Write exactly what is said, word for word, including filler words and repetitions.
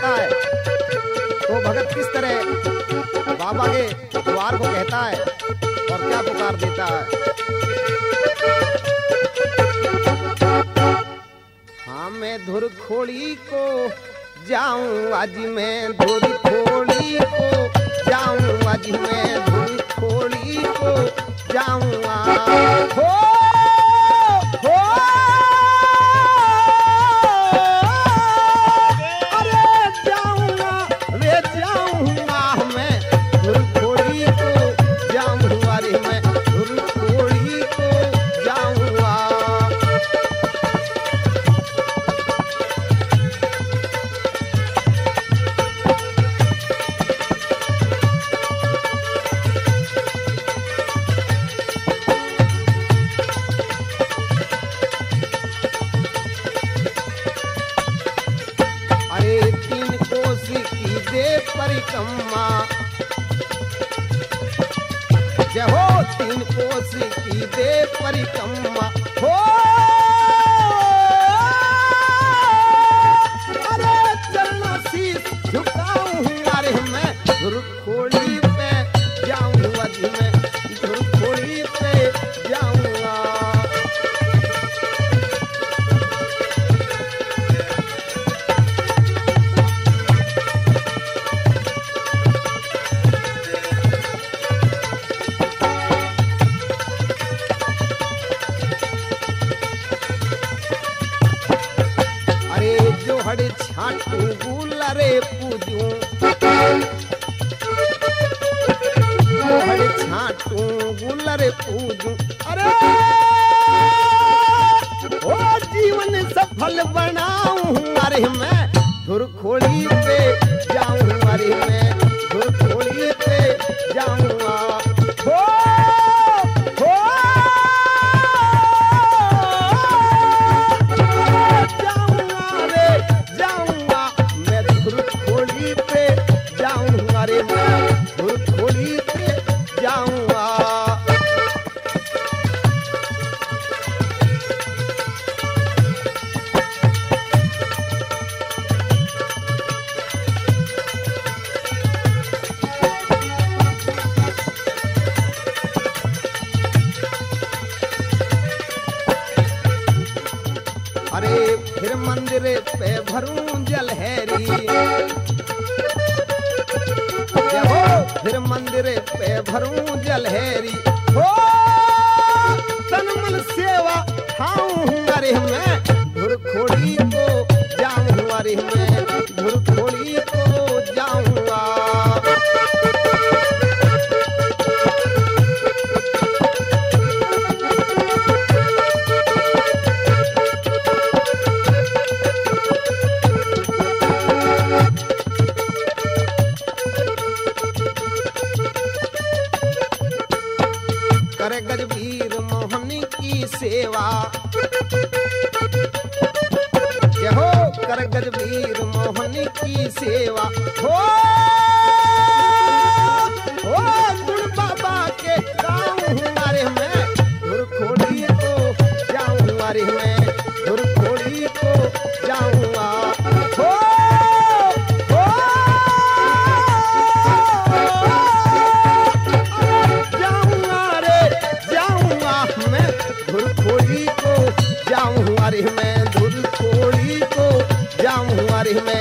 रहता है। तो भगत किस तरह बाबा के द्वार को कहता है और क्या पुकार देता है। हाँ मैं धुर खोड़ी को जाऊं आज, मैं धुर खोड़ी को जाऊं आज, मैं धुर खोड़ी को जाऊं आज। हो हो अरे जाऊंगा रे जाऊंगा मैं धुर खोड़ी को जाऊं, अरे मैं धुर खोड़ी को जाऊंगा। परिक्रमा जय हो, तीन कोस की दे परिक्रमा हो। अरे चलना शीश झुकाऊं, अरे मैं धुर खोड़ी पे जाऊं, आज मैं धुर खोड़ी पे जाऊंगा। हड़े छाटू गुलरे पूजू, हड़े छाटू गुलरे पूजू। अरे ओ जीवन सफल बनाऊं, अरे मैं धुर खोड़ी पे जाऊं, अरे मैं धुर खोड़ी पे जाऊंगा। हो हो अरे मैं धुर खोड़ी पे जाऊंगा। अरे फिर मंदिर पे भरूं जलहरी, हो फिर मंदिर पे भरूं जलहरी। हो तन मन सेवा खाऊं, अरे मैं धुर खोड़ी को जाऊं, अरे मैं धुर खोड़ी को जाऊंगा। कर गजबीर मोहन की सेवा जय हो, कर गजबीर मोहन की सेवा हो। ओ गुण बाबा के गाऊं, अरे मैं धुर खोड़ी को जाऊं, अरे मैं धुर खोड़ी को जाऊंगा। हो हो धुर खोड़ी को जाऊं, अरे मैं धुर खोड़ी को जाऊं, अरे मैं